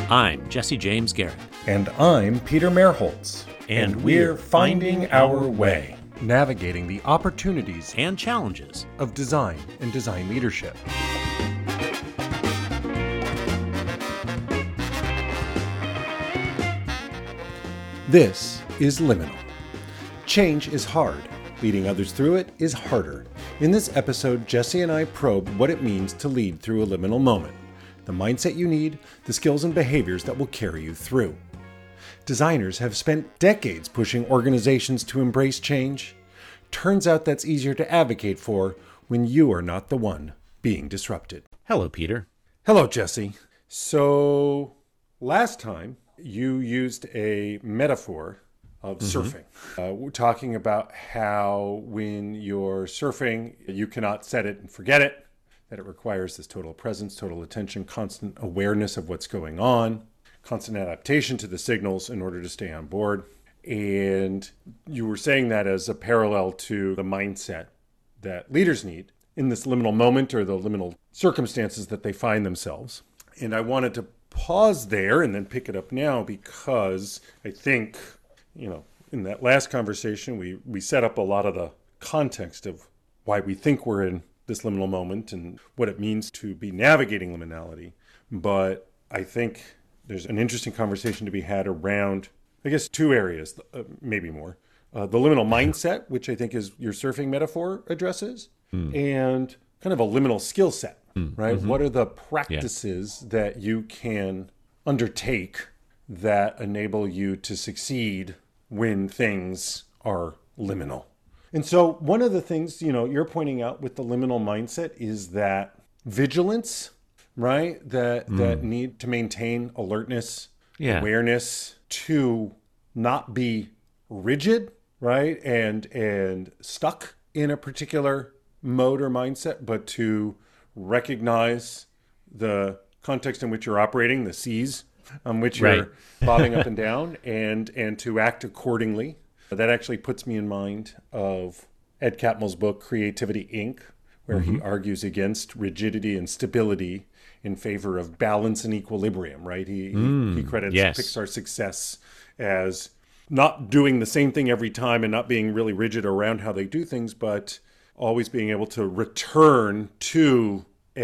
I'm Jesse James Garrett. And I'm Peter Merholtz. And we're finding our way. Navigating the opportunities and challenges of design and design leadership. This is Liminal. Change is hard. Leading others through it is harder. In this episode, Jesse and I probe what it means to lead through a liminal moment, the mindset you need, the skills and behaviors that will carry you through. Designers have spent decades pushing organizations to embrace change. Turns out that's easier to advocate for when you are not the one being disrupted. Hello, Peter. Hello, Jesse. So, last time you used a metaphor of surfing. We're talking about how when you're surfing, you cannot set it and forget it, that it requires this total presence, total attention, constant awareness of what's going on, constant adaptation to the signals in order to stay on board. And you were saying that as a parallel to the mindset that leaders need in this liminal moment or the liminal circumstances that they find themselves. And I wanted to pause there and then pick it up now because I think, in that last conversation, we set up a lot of the context of why we think we're in this liminal moment and what it means to be navigating liminality. But I think there's an interesting conversation to be had around, I guess, two areas, maybe more. The liminal mindset, which I think is your surfing metaphor addresses, and kind of a liminal skill set, right? What are the practices that you can undertake that enable you to succeed when things are liminal? And so one of the things, you're pointing out with the liminal mindset is that vigilance, right? That need to maintain alertness, awareness, to not be rigid, right? And stuck in a particular mode or mindset, but to recognize the context in which you're operating, the seas on which you're bobbing up and down, and to act accordingly. That actually puts me in mind of Ed Catmull's book, Creativity, Inc., where he argues against rigidity and stability in favor of balance and equilibrium, right? He credits Pixar's success as not doing the same thing every time and not being really rigid around how they do things, but always being able to return to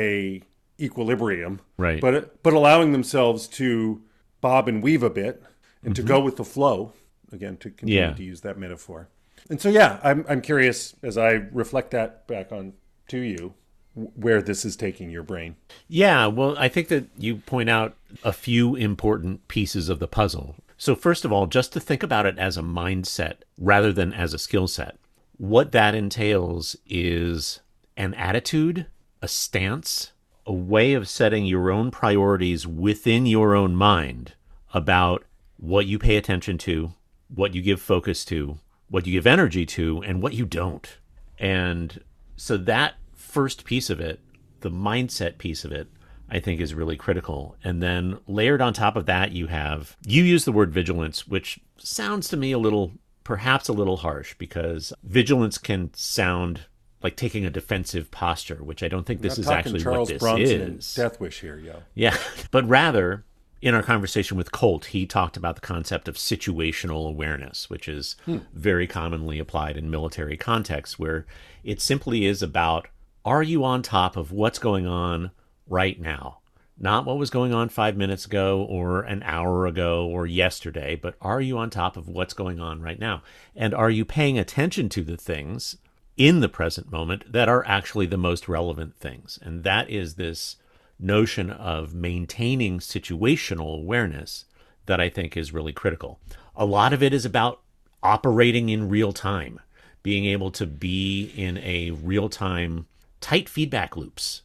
a equilibrium, right? But allowing themselves to bob and weave a bit and to go with the flow, again, to continue to use that metaphor. And so, I'm curious as I reflect that back on to you, where this is taking your brain. Yeah, well, I think that you point out a few important pieces of the puzzle. So first of all, just to think about it as a mindset rather than as a skill set, what that entails is an attitude, a stance, a way of setting your own priorities within your own mind about what you pay attention to, what you give focus to, what you give energy to, and what you don't. And so that first piece of it, the mindset piece of it, I think is really critical. And then layered on top of that, you use the word vigilance, which sounds to me perhaps a little harsh, because vigilance can sound like taking a defensive posture, which I don't think this is actually Charles what this Bronson is. And Death Wish here, Yeah, but rather, in our conversation with Colt, he talked about the concept of situational awareness, which is very commonly applied in military contexts, where it simply is about, are you on top of what's going on right now? Not what was going on 5 minutes ago or an hour ago or yesterday, but are you on top of what's going on right now? And are you paying attention to the things in the present moment that are actually the most relevant things? And that is this notion of maintaining situational awareness that I think is really critical. A lot of it is about operating in real time, being able to be in a real-time tight feedback loops,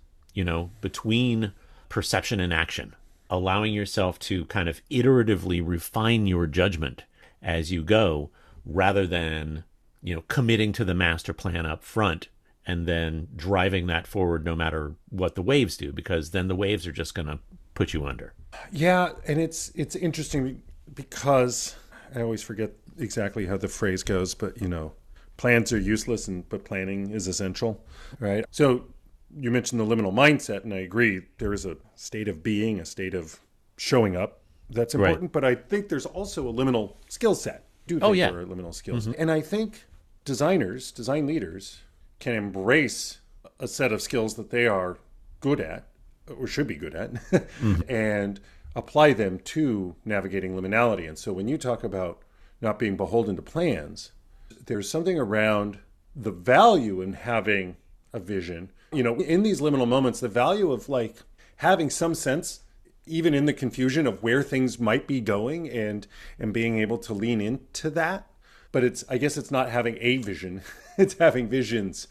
between perception and action, allowing yourself to kind of iteratively refine your judgment as you go, rather than committing to the master plan up front and then driving that forward no matter what the waves do, because then the waves are just going to put you under. Yeah, and it's interesting because I always forget exactly how the phrase goes, but plans are useless, but planning is essential, right? So you mentioned the liminal mindset, and I agree. There is a state of being, a state of showing up that's Right. important, but I think there's also a liminal skill set. Do Oh, think yeah. there are liminal skills. And I think designers, design leaders can embrace a set of skills that they are good at or should be good at and apply them to navigating liminality. And so when you talk about not being beholden to plans, there's something around the value in having a vision. You know, in these liminal moments, the value of like having some sense, even in the confusion, of where things might be going and being able to lean into that. But I guess it's not having a vision, it's having visions.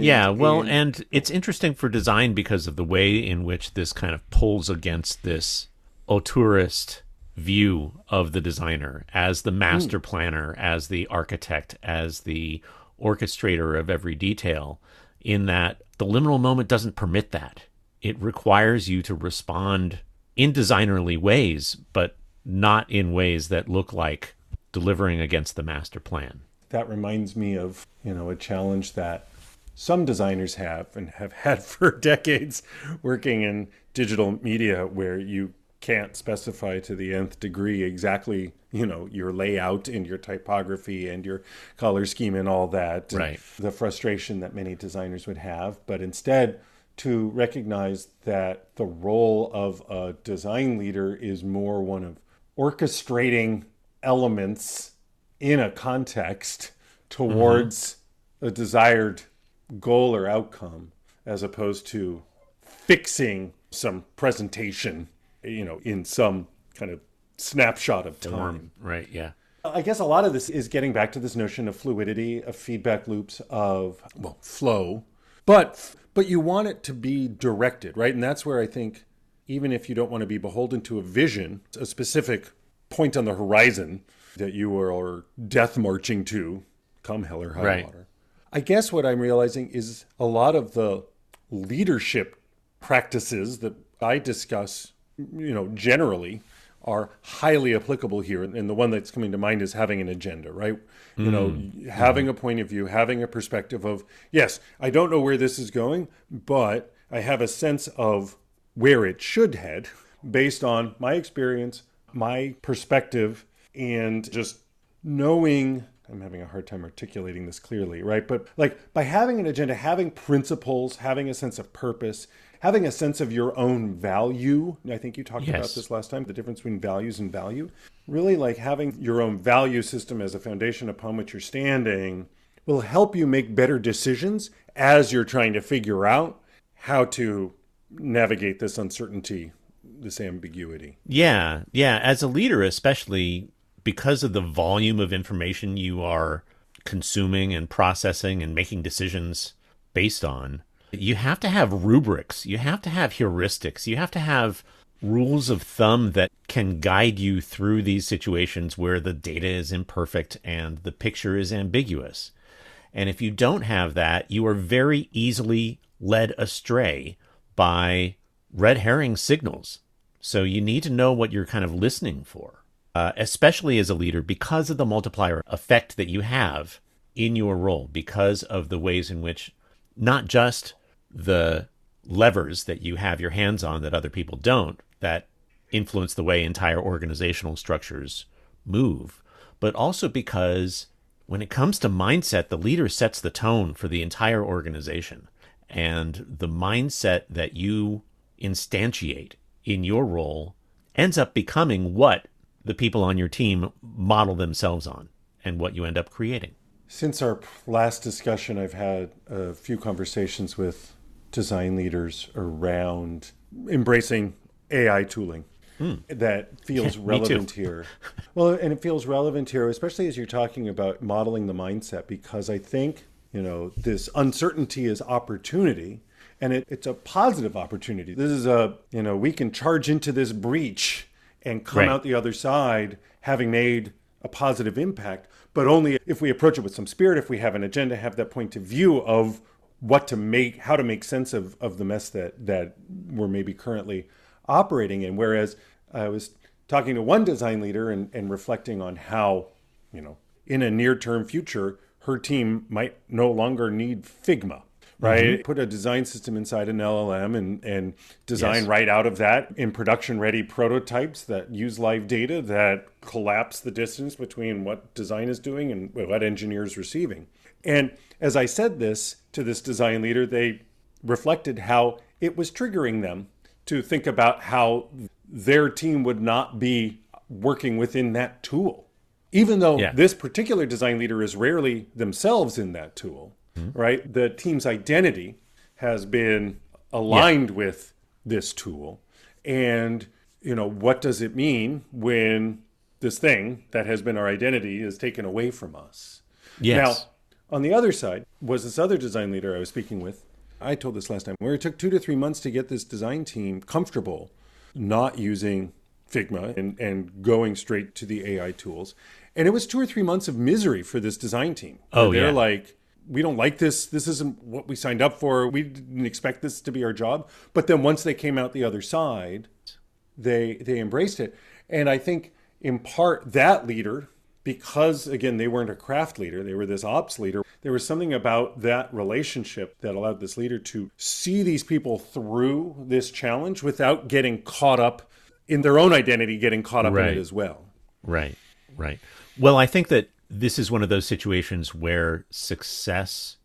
And it's interesting for design because of the way in which this kind of pulls against this auteurist view of the designer as the master planner, as the architect, as the orchestrator of every detail, in that the liminal moment doesn't permit that. It requires you to respond in designerly ways, but not in ways that look like delivering against the master plan. That reminds me of, a challenge that some designers have and have had for decades working in digital media, where you can't specify to the nth degree exactly, your layout and your typography and your color scheme and all that. Right. And the frustration that many designers would have, but instead to recognize that the role of a design leader is more one of orchestrating elements in a context towards a desired goal or outcome, as opposed to fixing some presentation, in some kind of snapshot of time. Right, yeah. I guess a lot of this is getting back to this notion of fluidity, of feedback loops, of flow, but you want it to be directed, right? And that's where I think, even if you don't want to be beholden to a vision, a specific point on the horizon that you are death marching to, come hell or high water. I guess what I'm realizing is a lot of the leadership practices that I discuss, generally are highly applicable here. And the one that's coming to mind is having an agenda, right? Having a point of view, having a perspective of, yes, I don't know where this is going, but I have a sense of where it should head based on my experience, my perspective, and just knowing, I'm having a hard time articulating this clearly, right? But like by having an agenda, having principles, having a sense of purpose, having a sense of your own value. I think you talked about this last time, the difference between values and value. Really like having your own value system as a foundation upon which you're standing will help you make better decisions as you're trying to figure out how to navigate this uncertainty, this ambiguity. Yeah. As a leader, especially because of the volume of information you are consuming and processing and making decisions based on, you have to have rubrics, you have to have heuristics, you have to have rules of thumb that can guide you through these situations where the data is imperfect and the picture is ambiguous. And if you don't have that, you are very easily led astray by red herring signals. So you need to know what you're kind of listening for, especially as a leader, because of the multiplier effect that you have in your role, because of the ways in which not just the levers that you have your hands on that other people don't, that influence the way entire organizational structures move, but also because when it comes to mindset, the leader sets the tone for the entire organization. And the mindset that you instantiate in your role ends up becoming what the people on your team model themselves on and what you end up creating. Since our last discussion, I've had a few conversations with design leaders around embracing AI tooling. That feels relevant here. Well, and it feels relevant here, especially as you're talking about modeling the mindset, because I think, this uncertainty is opportunity, and it's a positive opportunity. This is we can charge into this breach and come out the other side having made a positive impact, but only if we approach it with some spirit, if we have an agenda, have that point of view of how to make sense of the mess that we're maybe currently operating in. Whereas I was talking to one design leader and reflecting on how, in a near-term future, her team might no longer need Figma, right? Put a design system inside an LLM and design right out of that in production-ready prototypes that use live data that collapse the distance between what design is doing and what engineer is receiving. And as I said this to this design leader, they reflected how it was triggering them to think about how their team would not be working within that tool. Even though this particular design leader is rarely themselves in that tool, right? The team's identity has been aligned with this tool. And, what does it mean when this thing that has been our identity is taken away from us? Yes. Now, on the other side was this other design leader I was speaking with. I told this last time, where it took 2 to 3 months to get this design team comfortable not using Figma and going straight to the AI tools. And it was 2 or 3 months of misery for this design team. They're like, we don't like this. This isn't what we signed up for. We didn't expect this to be our job. But then once they came out the other side, they embraced it. And I think in part that leader, because again, they weren't a craft leader, they were this ops leader. There was something about that relationship that allowed this leader to see these people through this challenge without getting caught up in their own identity, getting caught up in it as well. Right. Well, I think that this is one of those situations where success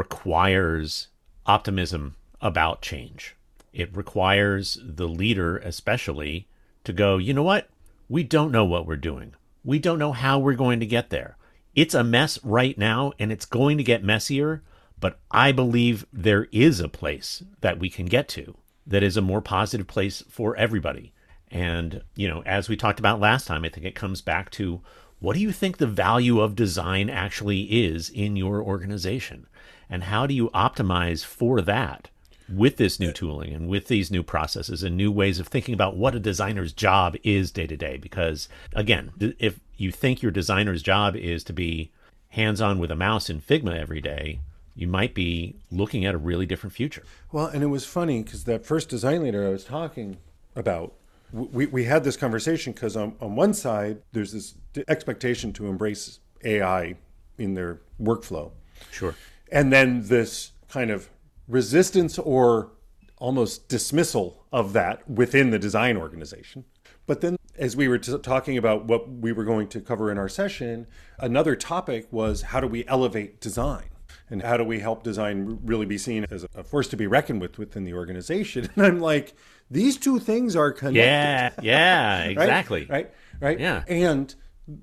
requires optimism about change. It requires the leader especially to go, you know what? We don't know what we're doing. We don't know how we're going to get there. It's a mess right now, and it's going to get messier, but I believe there is a place that we can get to that is a more positive place for everybody. And, as we talked about last time, I think it comes back to, what do you think the value of design actually is in your organization? And how do you optimize for that with this new tooling and with these new processes and new ways of thinking about what a designer's job is day to day? Because, again, if you think your designer's job is to be hands-on with a mouse in Figma every day, you might be looking at a really different future. Well, and it was funny because that first design leader I was talking about, we had this conversation because on one side, there's this expectation to embrace AI in their workflow. Sure. And then this kind of resistance or almost dismissal of that within the design organization. But then as we were talking about what we were going to cover in our session, another topic was how do we elevate design? And how do we help design really be seen as a force to be reckoned with within the organization? And I'm like, these two things are connected. Yeah, exactly. Right? Yeah. And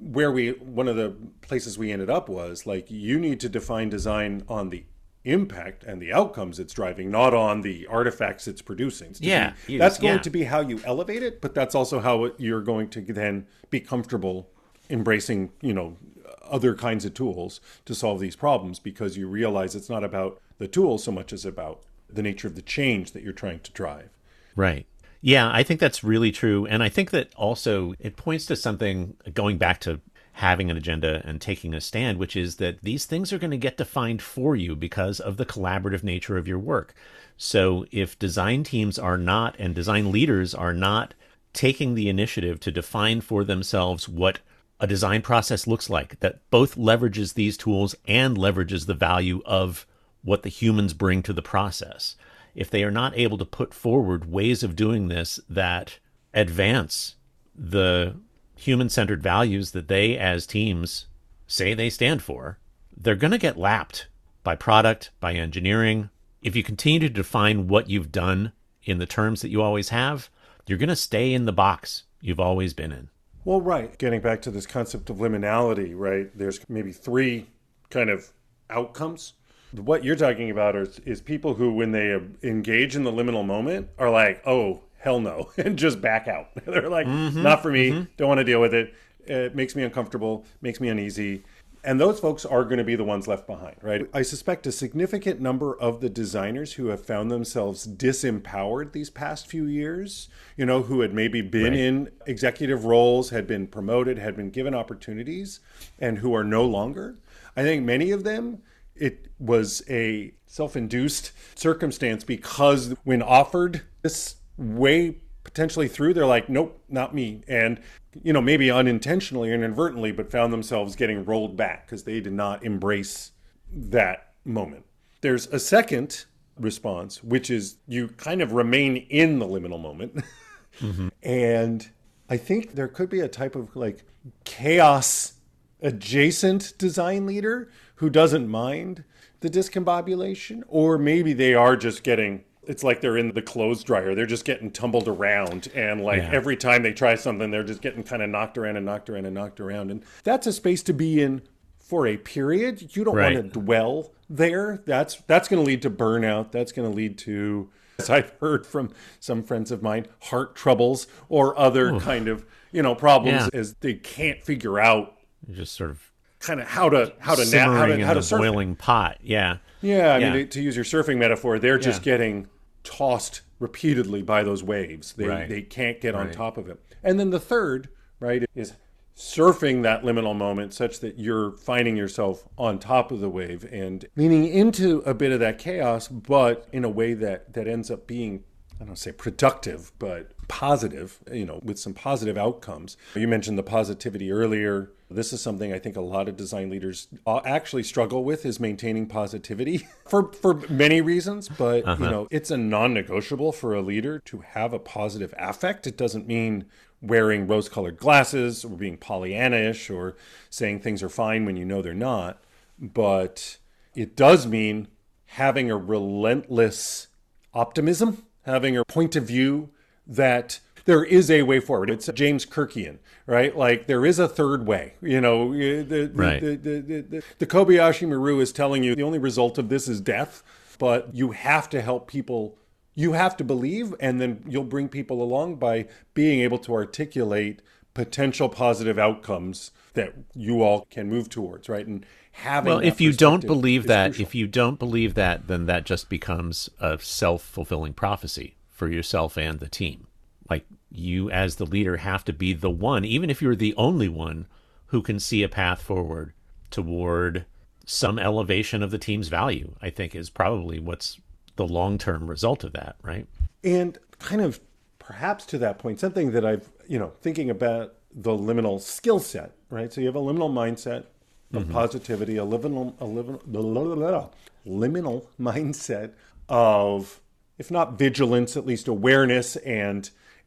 one of the places we ended up was like, you need to define design on the impact and the outcomes it's driving, not on the artifacts it's producing. That's going to be how you elevate it, but that's also how you're going to then be comfortable embracing, other kinds of tools to solve these problems, because you realize it's not about the tool so much as about the nature of the change that you're trying to drive. Right. Yeah, I think that's really true. And I think that also it points to something, going back to having an agenda and taking a stand, which is that these things are going to get defined for you because of the collaborative nature of your work. So if design teams are not, and design leaders are not taking the initiative to define for themselves what a design process looks like, that both leverages these tools and leverages the value of what the humans bring to the process, if they are not able to put forward ways of doing this that advance the human-centered values that they as teams say they stand for, they're going to get lapped by product, by engineering. If you continue to define what you've done in the terms that you always have, you're going to stay in the box you've always been in. Well, right. Getting back to this concept of liminality, right? There's maybe 3 kind of outcomes. What you're talking about is people who, when they engage in the liminal moment, are like, oh, hell no, and just back out. They're like, not for me, don't want to deal with it. It makes me uncomfortable, makes me uneasy. And those folks are going to be the ones left behind, right? I suspect a significant number of the designers who have found themselves disempowered these past few years, who had maybe been in executive roles, had been promoted, had been given opportunities, and who are no longer. I think many of them, it was a self-induced circumstance, because when offered this way potentially through, they're like, nope, not me. And, maybe unintentionally or inadvertently, but found themselves getting rolled back because they did not embrace that moment. There's a second response, which is you kind of remain in the liminal moment. And I think there could be a type of like chaos adjacent design leader who doesn't mind the discombobulation, or maybe they are just getting, it's like they're in the clothes dryer. They're just getting tumbled around. And like every time they try something, they're just getting kind of knocked around and knocked around and knocked around. And that's a space to be in for a period. You don't want to dwell there. That's going to lead to burnout. That's going to lead to, as I've heard from some friends of mine, heart troubles or other kind of, problems as they can't figure out just sort of kind of how to simmering how to in the surf boiling pot. Yeah. I mean, to use your surfing metaphor, they're just getting tossed repeatedly by those waves. They can't get on top of it. And then the third, right, is surfing that liminal moment such that you're finding yourself on top of the wave and leaning into a bit of that chaos, but in a way that ends up being, I don't say productive, but positive, with some positive outcomes. You mentioned the positivity earlier. This is something I think a lot of design leaders actually struggle with, is maintaining positivity for many reasons. But, it's a non-negotiable for a leader to have a positive affect. It doesn't mean wearing rose-colored glasses or being Pollyanna-ish or saying things are fine when you know they're not. But it does mean having a relentless optimism, having a point of view that there is a way forward. It's James Kirkian, right? Like there is a third way. The Kobayashi Maru is telling you the only result of this is death, but you have to help people. You have to believe, and then you'll bring people along by being able to articulate potential positive outcomes that you all can move towards, right? And having if you don't believe that, then that just becomes a self-fulfilling prophecy for yourself and the team. Like you as the leader have to be the one, even if you're the only one, who can see a path forward toward some elevation of the team's value, I think is probably what's the long-term result of that, right? And kind of perhaps to that point, something that I've, thinking about the liminal skill set, right? So you have a liminal mindset of positivity, a liminal mindset of, if not vigilance, at least awareness and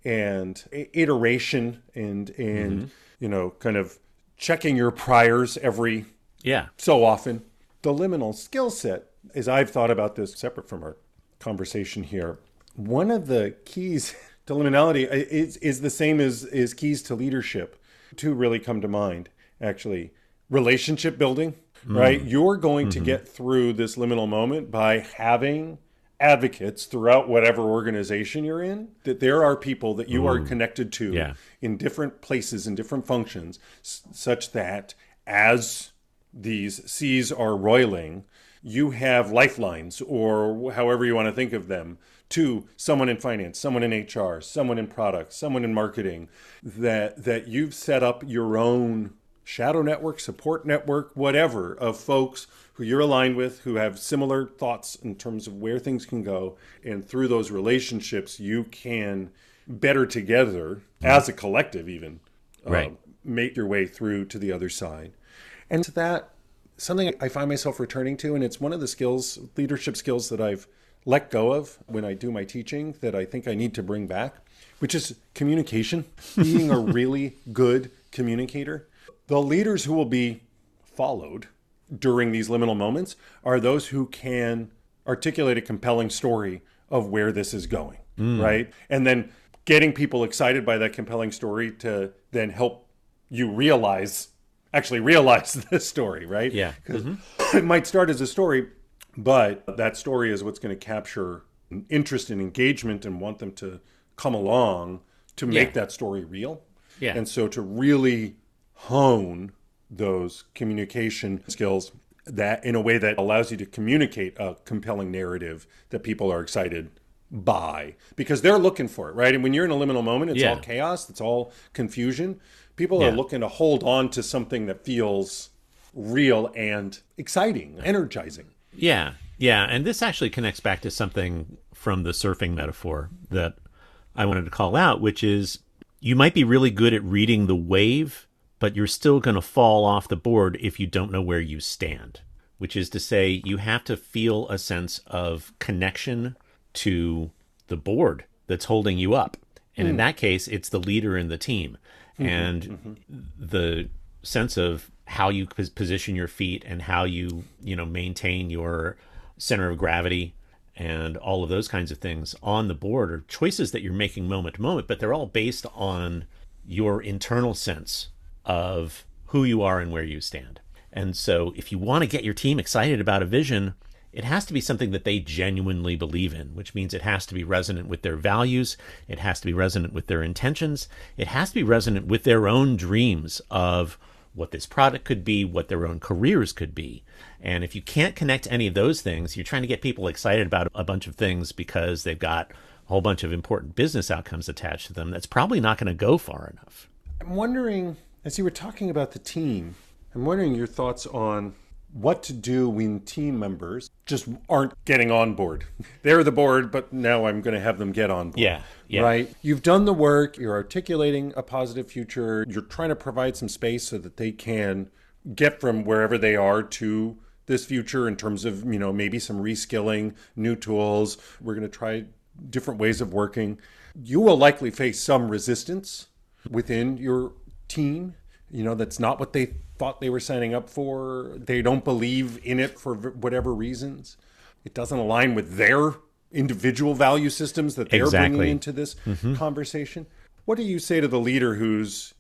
iteration and kind of checking your priors every so often. The liminal skill set, as I've thought about this separate from our conversation here, one of the keys to liminality is the same as keys to leadership. Two really come to mind, actually. Relationship building, right? You're going to get through this liminal moment by having advocates throughout whatever organization you're in, that there are people that you are connected to in different places and different functions, such that as these seas are roiling, you have lifelines, or however you want to think of them, to someone in finance, someone in HR, someone in product, someone in marketing, that you've set up your own shadow network, support network, whatever, of folks who you're aligned with, who have similar thoughts in terms of where things can go. And through those relationships, you can better together, as a collective even, make your way through to the other side. And to that, something I find myself returning to, and it's one of the skills, leadership skills that I've let go of when I do my teaching that I think I need to bring back, which is communication, being a really good communicator. The leaders who will be followed during these liminal moments are those who can articulate a compelling story of where this is going, right? And then getting people excited by that compelling story to then help you actually realize this story, right? Yeah. Because it might start as a story, but that story is what's going to capture interest and engagement and want them to come along to make that story real. Yeah. And so to really hone those communication skills that in a way that allows you to communicate a compelling narrative that people are excited by, because they're looking for it, right? And when you're in a liminal moment, it's all chaos, it's all confusion. People are looking to hold on to something that feels real and exciting, energizing. Yeah. And this actually connects back to something from the surfing metaphor that I wanted to call out, which is you might be really good at reading the wave, but you're still going to fall off the board if you don't know where you stand which is to say you have to feel a sense of connection to the board that's holding you up. And in that case, it's the leader in the team. And the sense of how you position your feet and how you maintain your center of gravity and all of those kinds of things on the board are choices that you're making moment to moment, but they're all based on your internal sense of who you are and where you stand. And so if you want to get your team excited about a vision, it has to be something that they genuinely believe in, which means it has to be resonant with their values. It has to be resonant with their intentions. It has to be resonant with their own dreams of what this product could be, what their own careers could be. And if you can't connect any of those things, you're trying to get people excited about a bunch of things because they've got a whole bunch of important business outcomes attached to them. That's probably not going to go far enough. I'm wondering, as you were talking about the team, I'm wondering your thoughts on what to do when team members just aren't getting on board. They're the board, but now I'm going to have them get on board. Yeah. Right? You've done the work. You're articulating a positive future. You're trying to provide some space so that they can get from wherever they are to this future in terms of, maybe some reskilling, new tools. We're going to try different ways of working. You will likely face some resistance within your team. That's not what they thought they were signing up for. They don't believe in it for whatever reasons. It doesn't align with their individual value systems that they're bringing into this conversation. What do you say to the leader who's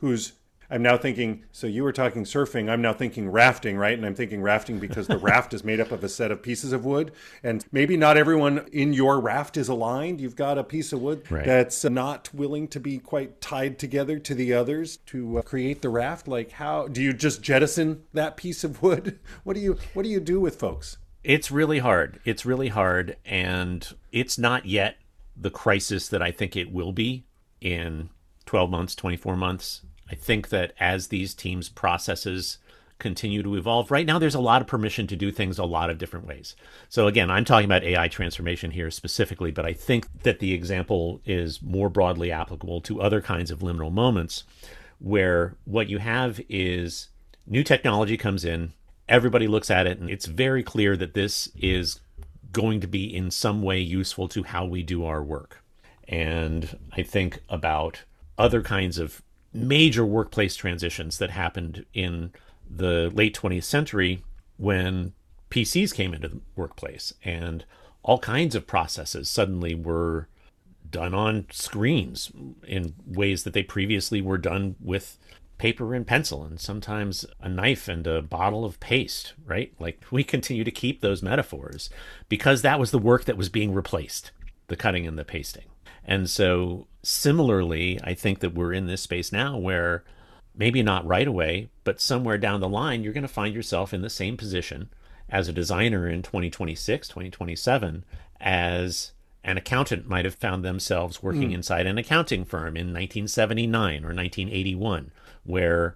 I'm now thinking, so you were talking surfing, I'm now thinking rafting, right? And I'm thinking rafting because the raft is made up of a set of pieces of wood. And maybe not everyone in your raft is aligned. You've got a piece of wood that's not willing to be quite tied together to the others to create the raft. Like, how do you just jettison that piece of wood? What do you do with folks? It's really hard. It's really hard. And it's not yet the crisis that I think it will be in 12 months, 24 months. I think that as these teams' processes continue to evolve, right now there's a lot of permission to do things a lot of different ways. So again, I'm talking about AI transformation here specifically, but I think that the example is more broadly applicable to other kinds of liminal moments where what you have is new technology comes in, everybody looks at it, and it's very clear that this is going to be in some way useful to how we do our work. And I think about other kinds of major workplace transitions that happened in the late 20th century when PCs came into the workplace and all kinds of processes suddenly were done on screens in ways that they previously were done with paper and pencil and sometimes a knife and a bottle of paste, right? Like we continue to keep those metaphors because that was the work that was being replaced, the cutting and the pasting. And so similarly, I think that we're in this space now where maybe not right away, but somewhere down the line, you're going to find yourself in the same position as a designer in 2026, 2027, as an accountant might have found themselves working inside an accounting firm in 1979 or 1981, where,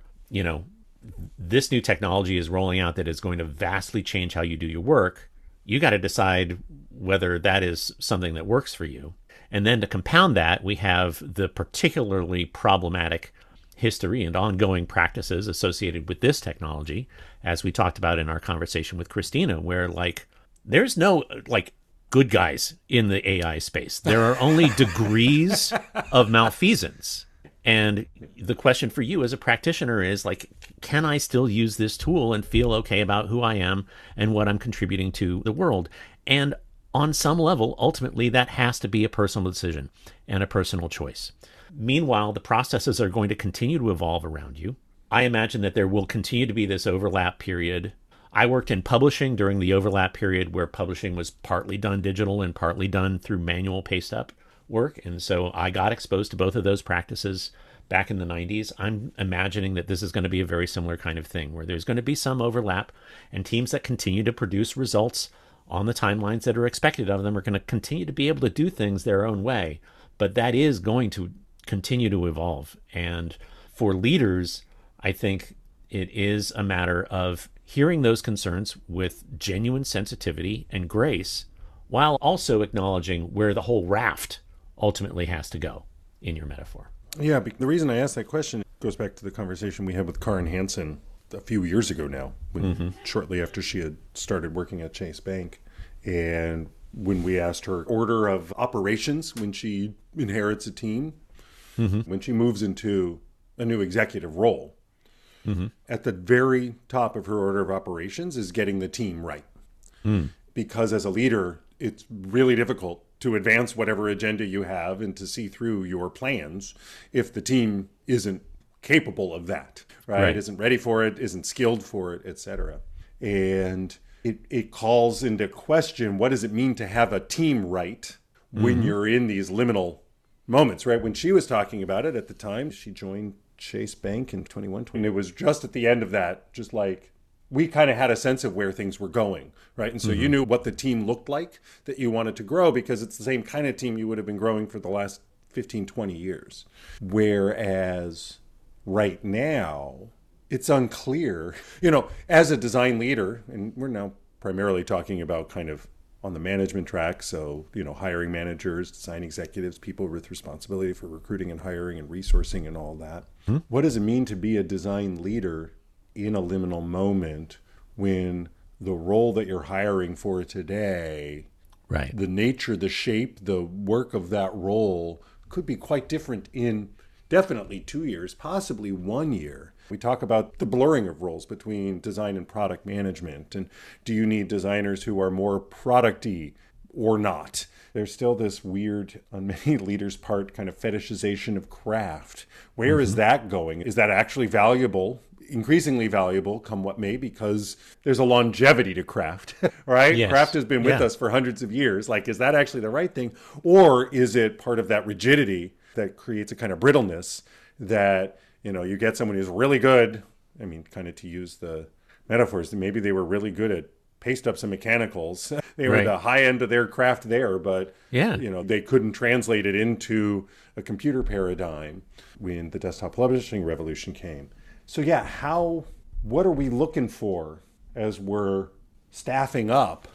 this new technology is rolling out that is going to vastly change how you do your work. You got to decide whether that is something that works for you. And then to compound that, we have the particularly problematic history and ongoing practices associated with this technology, as we talked about in our conversation with Christina, where there's no good guys in the AI space. There are only degrees of malfeasance. And the question for you as a practitioner is can I still use this tool and feel okay about who I am and what I'm contributing to the world? And on some level, ultimately, that has to be a personal decision and a personal choice. Meanwhile, the processes are going to continue to evolve around you. I imagine that there will continue to be this overlap period. I worked in publishing during the overlap period where publishing was partly done digital and partly done through manual paste up work. And so I got exposed to both of those practices back in the 90s. I'm imagining that this is going to be a very similar kind of thing where there's going to be some overlap, and teams that continue to produce results on the timelines that are expected of them are going to continue to be able to do things their own way. But that is going to continue to evolve. And for leaders, I think it is a matter of hearing those concerns with genuine sensitivity and grace, while also acknowledging where the whole raft ultimately has to go in your metaphor. Yeah, the reason I asked that question goes back to the conversation we had with Karin Hansen a few years ago now, shortly after she had started working at Chase Bank. And when we asked her order of operations when she inherits a team, when she moves into a new executive role, at the very top of her order of operations is getting the team right. Because as a leader, it's really difficult to advance whatever agenda you have and to see through your plans if the team isn't capable of that, right? Isn't ready for it, isn't skilled for it, etc. And it calls into question, what does it mean to have a team right when you're in these liminal moments, right? When she was talking about it at the time, she joined Chase Bank in 2021. And it was just at the end of that, just like we kind of had a sense of where things were going, right? And so you knew what the team looked like that you wanted to grow because it's the same kind of team you would have been growing for the last 15, 20 years. Whereas right now, it's unclear. As a design leader, and we're now primarily talking about kind of on the management track, so, hiring managers, design executives, people with responsibility for recruiting and hiring and resourcing and all that. What does it mean to be a design leader in a liminal moment when the role that you're hiring for today, the nature, the shape, the work of that role could be quite different in definitely 2 years, possibly 1 year. We talk about the blurring of roles between design and product management. And do you need designers who are more product-y or not? There's still this weird, on many leaders' part, kind of fetishization of craft. Where is that going? Is that actually valuable, increasingly valuable, come what may, because there's a longevity to craft, right? Yes. Craft has been with us for hundreds of years. Like, is that actually the right thing? Or is it part of that rigidity that creates a kind of brittleness that, you get someone who's really good. I mean, kind of to use the metaphors, maybe they were really good at paste ups and mechanicals. They were the high end of their craft there, but they couldn't translate it into a computer paradigm when the desktop publishing revolution came. So what are we looking for as we're staffing up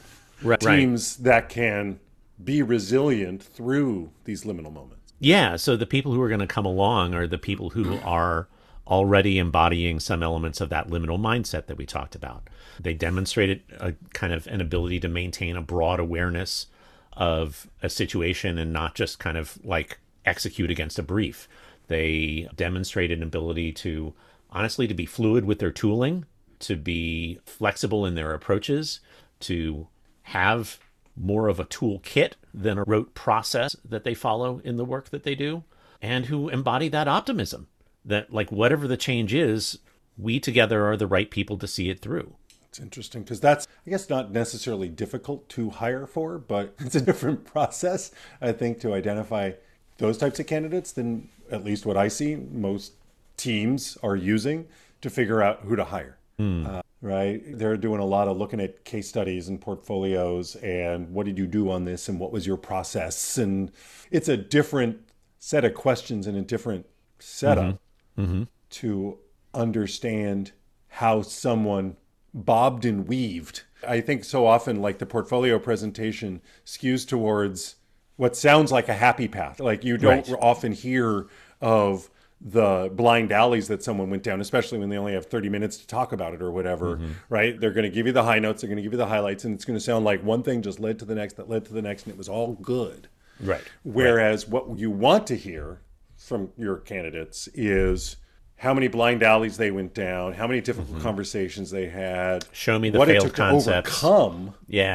teams that can be resilient through these liminal moments? Yeah, so the people who are going to come along are the people who are already embodying some elements of that liminal mindset that we talked about. They demonstrated a kind of an ability to maintain a broad awareness of a situation and not just kind of like execute against a brief. They demonstrated an ability to, honestly, to be fluid with their tooling, to be flexible in their approaches, to have more of a toolkit than a rote process that they follow in the work that they do, and who embody that optimism that, like, whatever the change is, we together are the right people to see it through. It's interesting because that's, I guess, not necessarily difficult to hire for, but it's a different process, I think, to identify those types of candidates than at least what I see most teams are using to figure out who to hire. Right? They're doing a lot of looking at case studies and portfolios and what did you do on this and what was your process? And it's a different set of questions and a different setup to understand how someone bobbed and weaved. I think so often, like, the portfolio presentation skews towards what sounds like a happy path. Like, you don't often hear of the blind alleys that someone went down, especially when they only have 30 minutes to talk about it or whatever, right? They're going to give you the high notes, they're going to give you the highlights, and it's going to sound like one thing just led to the next, that led to the next, and it was all good. Right. Whereas what you want to hear from your candidates is how many blind alleys they went down, how many difficult conversations they had. Show me the what failed it took concepts. to overcome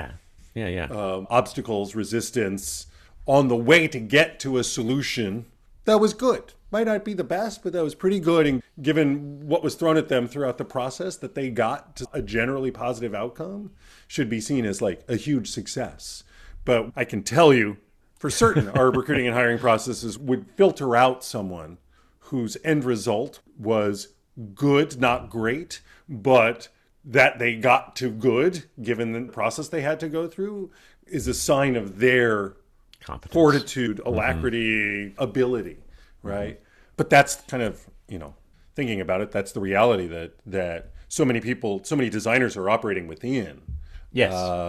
obstacles, resistance on the way to get to a solution that was good. Might not be the best, but that was pretty good. And given what was thrown at them throughout the process, that they got to a generally positive outcome should be seen as like a huge success. But I can tell you for certain our recruiting and hiring processes would filter out someone whose end result was good, not great, but that they got to good, given the process they had to go through, is a sign of their Competence. Fortitude, alacrity, ability, right? But that's kind of, thinking about it, that's the reality that so many people, so many designers are operating within. Yes.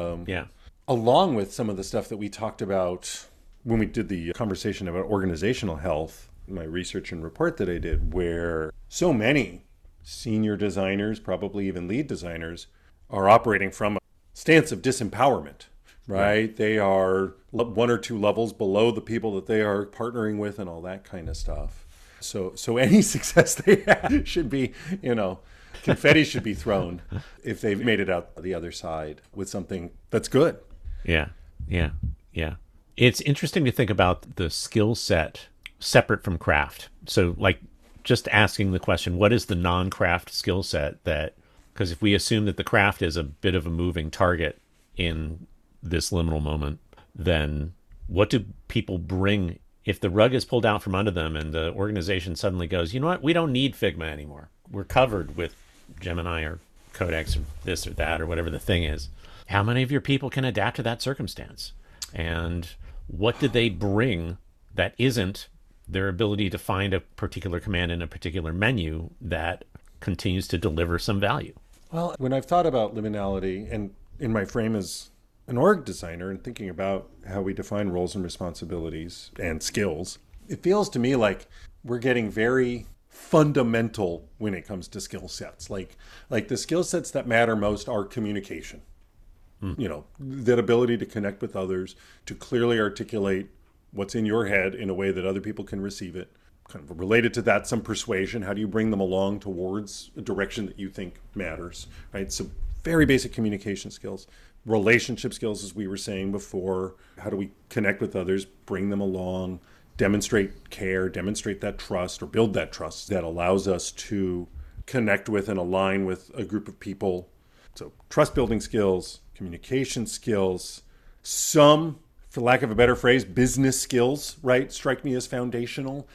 Along with some of the stuff that we talked about when we did the conversation about organizational health, my research and report that I did, where so many senior designers, probably even lead designers, are operating from a stance of disempowerment, right? They are one or two levels below the people that they are partnering with and all that kind of stuff. So any success they have should be, confetti should be thrown if they've made it out the other side with something that's good. Yeah. It's interesting to think about the skill set separate from craft. So like just asking the question, what is the non-craft skill set that, because if we assume that the craft is a bit of a moving target in this liminal moment, then what do people bring if the rug is pulled out from under them and the organization suddenly goes, you know what, we don't need Figma anymore. We're covered with Gemini or Codex or this or that or whatever the thing is. How many of your people can adapt to that circumstance? And what do they bring that isn't their ability to find a particular command in a particular menu that continues to deliver some value? Well, when I've thought about liminality and in my frame as an org designer and thinking about how we define roles and responsibilities and skills, it feels to me like we're getting very fundamental when it comes to skill sets. Like the skill sets that matter most are communication. That ability to connect with others, to clearly articulate what's in your head in a way that other people can receive it. Kind of related to that, some persuasion. How do you bring them along towards a direction that you think matters, right? So very basic communication skills. Relationship skills, as we were saying before. How do we connect with others, bring them along, demonstrate care, demonstrate that trust, or build that trust that allows us to connect with and align with a group of people. So trust building skills, communication skills, some, for lack of a better phrase, business skills, right? Strike me as foundational.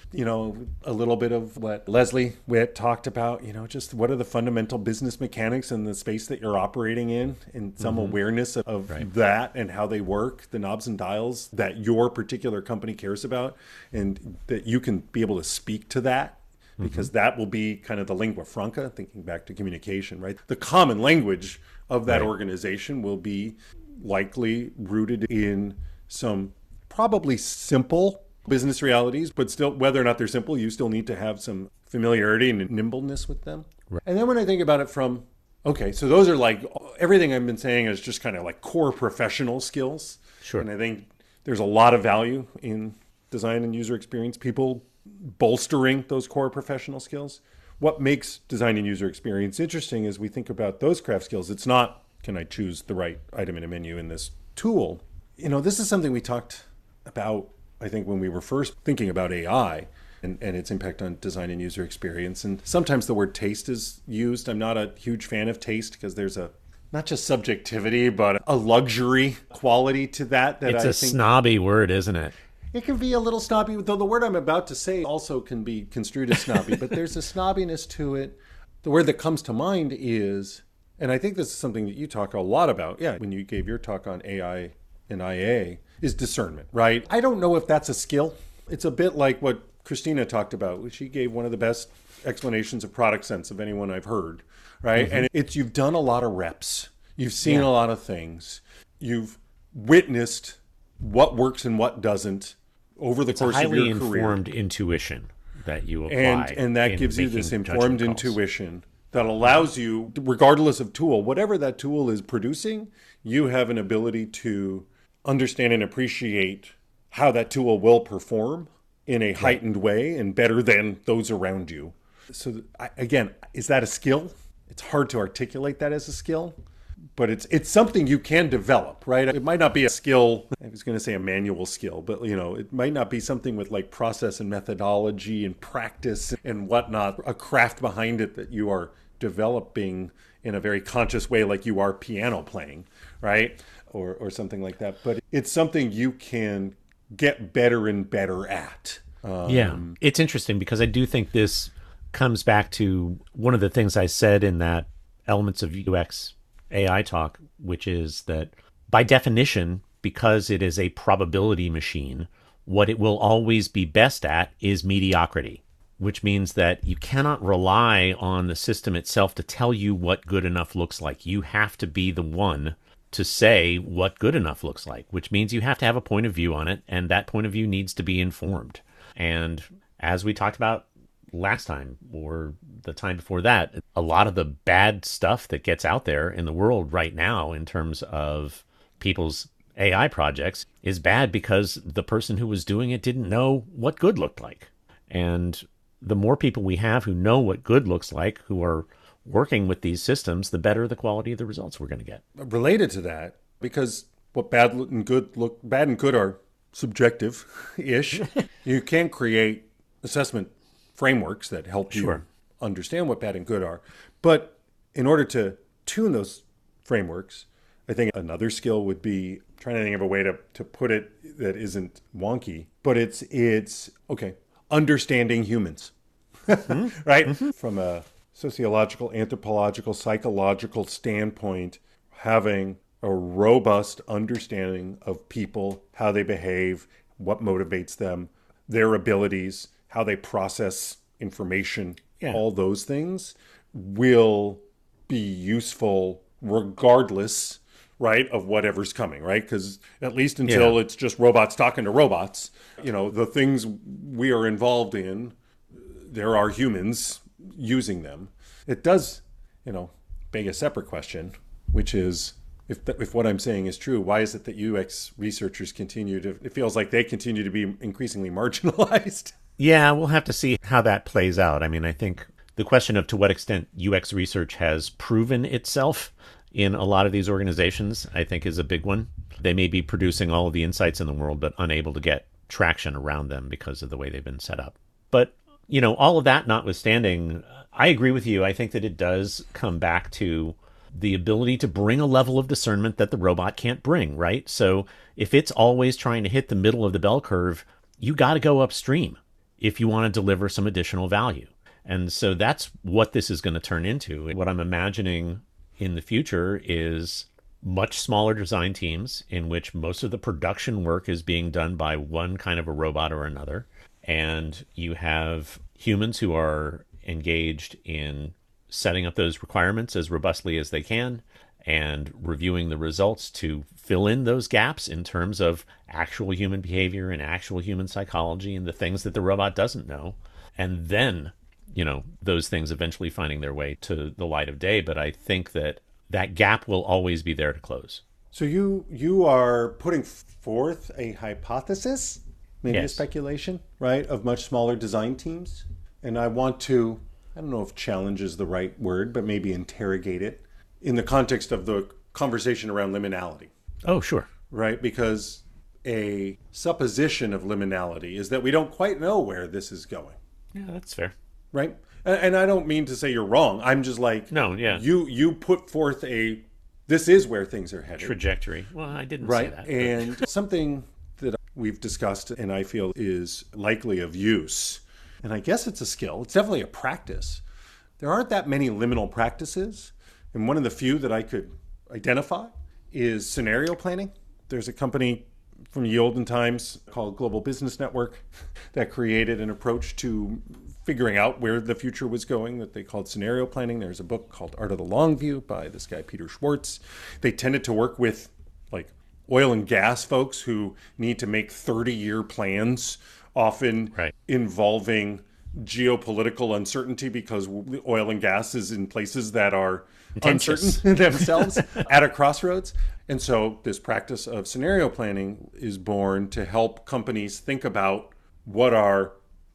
A little bit of what Leslie Witt talked about, just what are the fundamental business mechanics in the space that you're operating in, and some awareness of right. that and how they work, the knobs and dials that your particular company cares about, and that you can be able to speak to that. Because that will be kind of the lingua franca, thinking back to communication, right? The common language of that right. organization will be likely rooted in some probably simple business realities, but still, whether or not they're simple, you still need to have some familiarity and nimbleness with them. Right. And then when I think about it from, okay, so those are like, everything I've been saying is just kind of like core professional skills. Sure. And I think there's a lot of value in design and user experience, people bolstering those core professional skills. What makes design and user experience interesting is we think about those craft skills. It's not, can I choose the right item in a menu in this tool? This is something we talked about, I think, when we were first thinking about AI and its impact on design and user experience. And sometimes the word taste is used. I'm not a huge fan of taste because there's a, not just subjectivity, but a luxury quality to that. It's a snobby word, isn't it? It can be a little snobby, though the word I'm about to say also can be construed as snobby, but there's a snobbiness to it. The word that comes to mind is, and I think this is something that you talk a lot about, when you gave your talk on AI and IA, is discernment, right? I don't know if that's a skill. It's a bit like what Christina talked about. She gave one of the best explanations of product sense of anyone I've heard, right? Mm-hmm. And it's, you've done a lot of reps. You've seen a lot of things. You've witnessed what works and what doesn't over the course of your career. It's a highly informed intuition that you apply. And that gives you this informed intuition that allows you, regardless of tool, whatever that tool is producing, you have an ability to understand and appreciate how that tool will perform in a heightened way and better than those around you. So again, is that a skill? It's hard to articulate that as a skill. But it's something you can develop, right? It might not be a skill, I was going to say a manual skill, but it might not be something with like process and methodology and practice and whatnot, a craft behind it that you are developing in a very conscious way, like you are piano playing, right? Or something like that. But it's something you can get better and better at. It's interesting because I do think this comes back to one of the things I said in that Elements of UX AI talk, which is that by definition, because it is a probability machine, what it will always be best at is mediocrity, which means that you cannot rely on the system itself to tell you what good enough looks like. You have to be the one to say what good enough looks like, which means you have to have a point of view on it, and that point of view needs to be informed. And as we talked about last time or the time before that, a lot of the bad stuff that gets out there in the world right now in terms of people's AI projects is bad because the person who was doing it didn't know what good looked like. And the more people we have who know what good looks like, who are working with these systems, the better the quality of the results we're going to get. Related to that, because what bad and good are subjective-ish, you can create assessment frameworks that help you understand what bad and good are. But in order to tune those frameworks, I think another skill would be trying to think of a way to put it that isn't wonky, but it's okay, understanding humans, right? Mm-hmm. From a sociological, anthropological, psychological standpoint, having a robust understanding of people, how they behave, what motivates them, their abilities, how they process information, all those things will be useful regardless, right, of whatever's coming, right? Because at least until it's just robots talking to robots, the things we are involved in, there are humans using them. It does, beg a separate question, which is, if what I'm saying is true, why is it that UX researchers it feels like they continue to be increasingly marginalized? Yeah, we'll have to see how that plays out. I mean, I think the question of to what extent UX research has proven itself in a lot of these organizations, I think is a big one. They may be producing all of the insights in the world, but unable to get traction around them because of the way they've been set up. But, all of that notwithstanding, I agree with you. I think that it does come back to the ability to bring a level of discernment that the robot can't bring, right? So if it's always trying to hit the middle of the bell curve, you got to go upstream if you want to deliver some additional value. And so that's what this is going to turn into. What I'm imagining in the future is much smaller design teams in which most of the production work is being done by one kind of a robot or another. And you have humans who are engaged in setting up those requirements as robustly as they can and reviewing the results to fill in those gaps in terms of actual human behavior and actual human psychology and the things that the robot doesn't know. And then, those things eventually finding their way to the light of day. But I think that gap will always be there to close. So you are putting forth a hypothesis, maybe a speculation, right, of much smaller design teams. And I want to, I don't know if challenge is the right word, but maybe interrogate it in the context of the conversation around liminality. Oh, sure. Right? Because a supposition of liminality is that we don't quite know where this is going. Yeah, that's fair. Right? And I don't mean to say you're wrong. I'm just like, no, yeah. You put forth this is where things are headed. Trajectory. Well, I didn't say that. And something that we've discussed and I feel is likely of use, and I guess it's a skill, it's definitely a practice. There aren't that many liminal practices, and one of the few that I could identify is scenario planning. There's a company from ye olden times called Global Business Network that created an approach to figuring out where the future was going that they called scenario planning. There's a book called Art of the Long View by this guy, Peter Schwartz. They tended to work with oil and gas folks who need to make 30-year plans, often involving geopolitical uncertainty because oil and gas is in places that are uncertain themselves at a crossroads. And so this practice of scenario planning is born to help companies think about what are,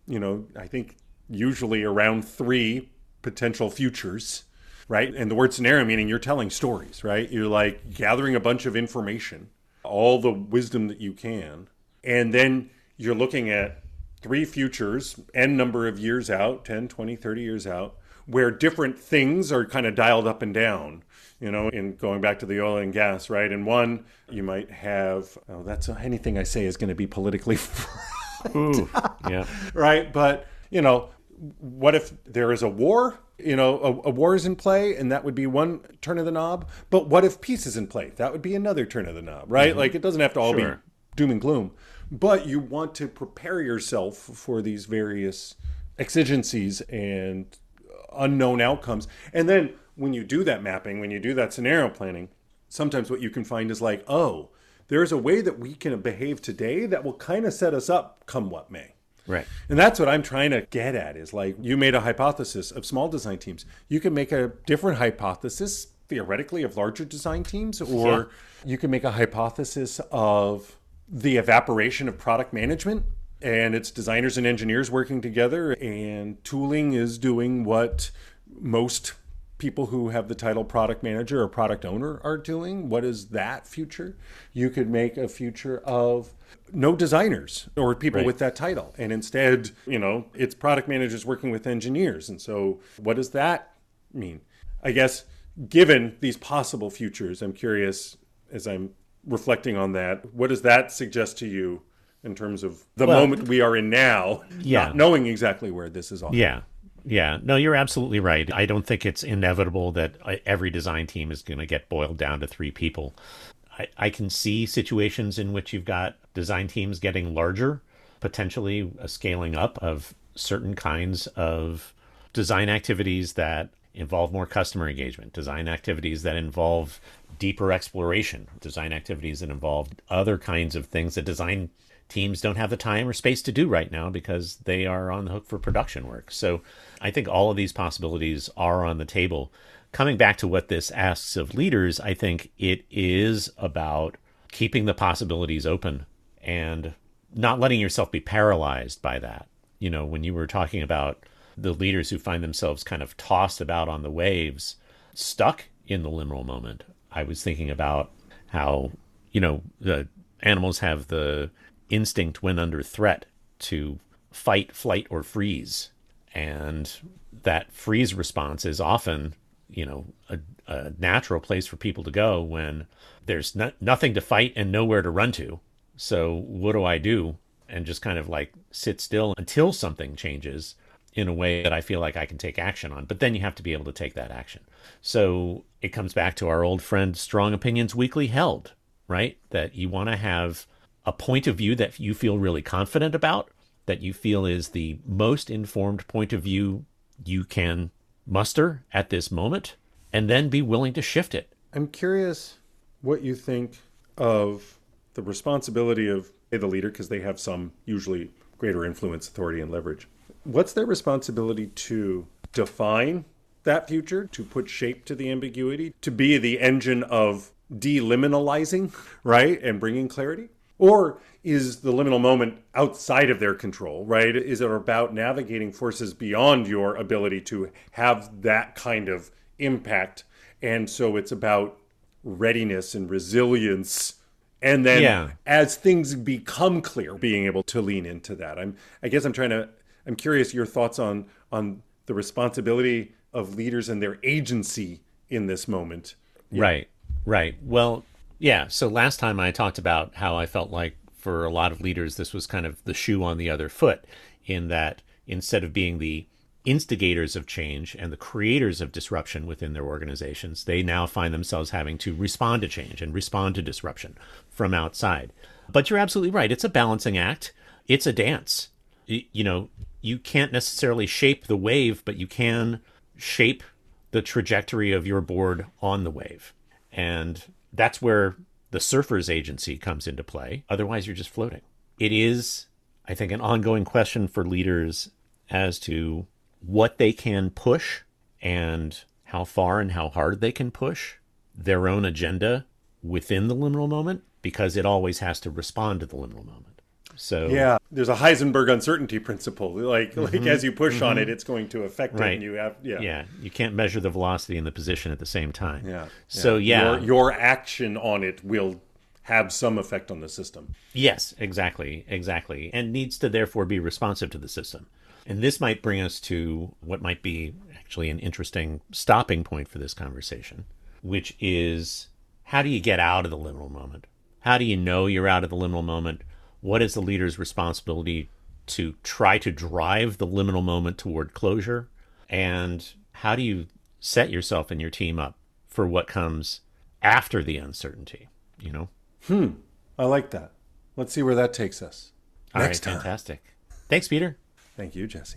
I think usually around 3 potential futures, right? And the word scenario meaning you're telling stories, right? You're gathering a bunch of information, all the wisdom that you can, and then you're looking at 3 futures, n number of years out, 10, 20, 30 years out, where different things are kind of dialed up and down, in going back to the oil and gas, right? And one, you might have, anything I say is going to be politically Ooh, yeah. Right? But, what if there is a war? A war is in play, and that would be one turn of the knob. But what if peace is in play? That would be another turn of the knob, right? Mm-hmm. It doesn't have to all be doom and gloom. But you want to prepare yourself for these various exigencies and unknown outcomes. And then when you do that mapping, when you do that scenario planning, sometimes what you can find is there's a way that we can behave today that will kind of set us up come what may. Right. And that's what I'm trying to get at is like you made a hypothesis of small design teams. You can make a different hypothesis theoretically of larger design teams, or you can make a hypothesis of the evaporation of product management and it's designers and engineers working together and tooling is doing what most people who have the title product manager or product owner are doing. What is that future? You could make a future of no designers or people with that title. And instead, it's product managers working with engineers. And so what does that mean? I guess, given these possible futures, I'm curious, as I'm reflecting on that, what does that suggest to you in terms of the moment we are in now, not knowing exactly where this is all? Yeah, no, you're absolutely right. I don't think it's inevitable that every design team is going to get boiled down to 3 people. I can see situations in which you've got design teams getting larger, potentially a scaling up of certain kinds of design activities that involve more customer engagement, design activities that involve deeper exploration, design activities that involve other kinds of things that design teams don't have the time or space to do right now because they are on the hook for production work. So I think all of these possibilities are on the table. Coming back to what this asks of leaders, I think it is about keeping the possibilities open and not letting yourself be paralyzed by that. When you were talking about the leaders who find themselves kind of tossed about on the waves, stuck in the liminal moment, I was thinking about how, the animals have the instinct when under threat to fight, flight, or freeze. And that freeze response is often, a natural place for people to go when there's nothing to fight and nowhere to run to. So what do I do? And just kind of like sit still until something changes in a way that I feel like I can take action on. But then you have to be able to take that action. So it comes back to our old friend, Strong Opinions Weekly held, right? That you want to have a point of view that you feel really confident about, that you feel is the most informed point of view you can muster at this moment, and then be willing to shift it. I'm curious what you think of the responsibility of the leader, because they have some usually greater influence, authority, and leverage. What's their responsibility to define that future, to put shape to the ambiguity, to be the engine of deliminalizing, right, and bringing clarity? Or is the liminal moment outside of their control, right? Is it about navigating forces beyond your ability to have that kind of impact? And so it's about readiness and resilience. And then as things become clear, being able to lean into that. I'm curious your thoughts on the responsibility of leaders and their agency in this moment. Right. Well, yeah. So last time I talked about how I felt like for a lot of leaders, this was kind of the shoe on the other foot, in that instead of being the instigators of change and the creators of disruption within their organizations, they now find themselves having to respond to change and respond to disruption from outside. But you're absolutely right. It's a balancing act. It's a dance. You can't necessarily shape the wave, but you can shape the trajectory of your board on the wave. And that's where the surfer's agency comes into play. Otherwise, you're just floating. It is, I think, an ongoing question for leaders as to what they can push and how far and how hard they can push their own agenda within the liminal moment, because it always has to respond to the liminal moment. So yeah, there's a Heisenberg uncertainty principle. Like as you push on it, it's going to affect it. And you have you can't measure the velocity and the position at the same time. So your action on it will have some effect on the system. Yes, exactly, and needs to therefore be responsive to the system. And this might bring us to what might be actually an interesting stopping point for this conversation, which is, how do you get out of the liminal moment? How do you know you're out of the liminal moment? What is the leader's responsibility to try to drive the liminal moment toward closure? And how do you set yourself and your team up for what comes after the uncertainty? I like that. Let's see where that takes us. Next time. Fantastic. Thanks, Peter. Thank you, Jesse.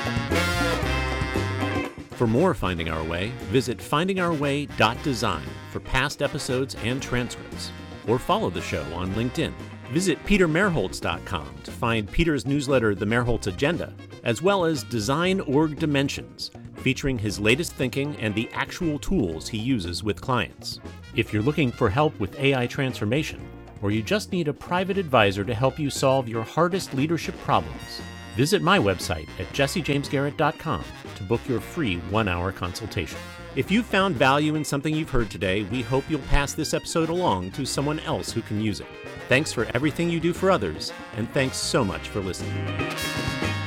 For more Finding Our Way, visit findingourway.design. for past episodes and transcripts, or follow the show on LinkedIn. Visit petermerholtz.com to find Peter's newsletter, The Merholtz Agenda, as well as Design Org Dimensions, featuring his latest thinking and the actual tools he uses with clients. If you're looking for help with AI transformation, or you just need a private advisor to help you solve your hardest leadership problems, visit my website at jessejamesgarrett.com to book your free 1-hour consultation. If you've found value in something you've heard today, we hope you'll pass this episode along to someone else who can use it. Thanks for everything you do for others, and thanks so much for listening.